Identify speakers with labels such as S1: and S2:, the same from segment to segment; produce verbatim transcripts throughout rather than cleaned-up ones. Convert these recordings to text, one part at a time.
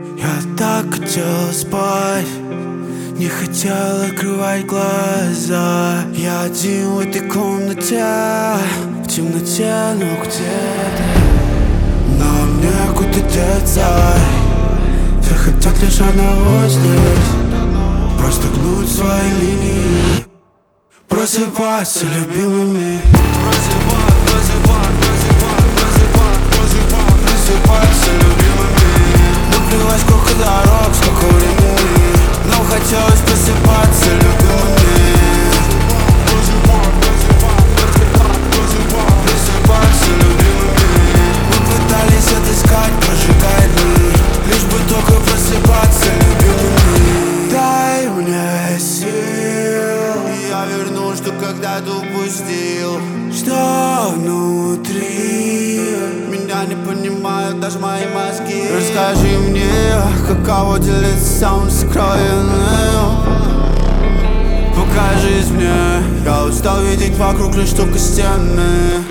S1: Я так хотел спать, не хотел открывать глаза. Я один в этой комнате, в темноте, но где ты? Нам некуда деться. Все хотят лишь одного здесь, просто гнуть свои линии. Просыпайся, любимыми. Просыпай, просыпай, просыпай, просыпай, просыпай, просыпайся, любимыми. Наплевать, сколько дорог, сколько времени, но хотелось просыпаться, любимыми. Просыпай, просыпай, просыпай, просыпай, просыпайся, любимыми. Мы пытались отыскать, прожигая дни, лишь бы только просыпаться, любимыми. Дай мне сил, я верну, что когда-то упустил. Что внутри меня не понимают даже мои мозги. Расскажи мне, каково делиться самым сокровенным. Покажись мне, я устал видеть вокруг лишь только стены.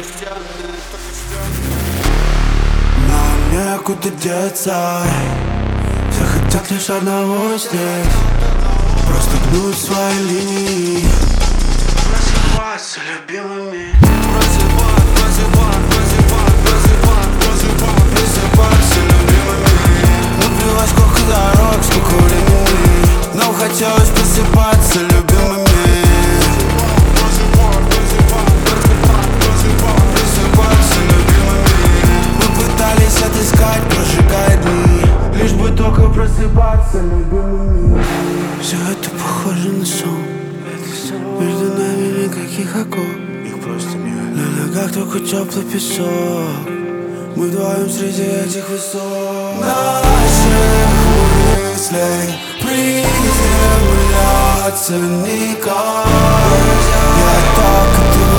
S1: Нам некуда деться. Все хотят лишь одного здесь, просто гнуть свои линии. Просыпайся, любимыми. Просыпай, просыпай, просыпай, просыпай, просыпай, просыпайся, любимыми. Наплевать, сколько дорог, сколько времени, но хотелось просыпаться, любимыми. Просыпай, просыпай, просыпай, просыпай, просыпайся, любимыми. Мы пытались отыскать, прожигая дни, лишь бы только просыпаться, любимыми. Все это похоже на сон. Между нами никаких оков, их просто нет. На ногах только теплый песок. Мы вдвоем среди этих высот. Наших мыслей приземляться никак. Я так это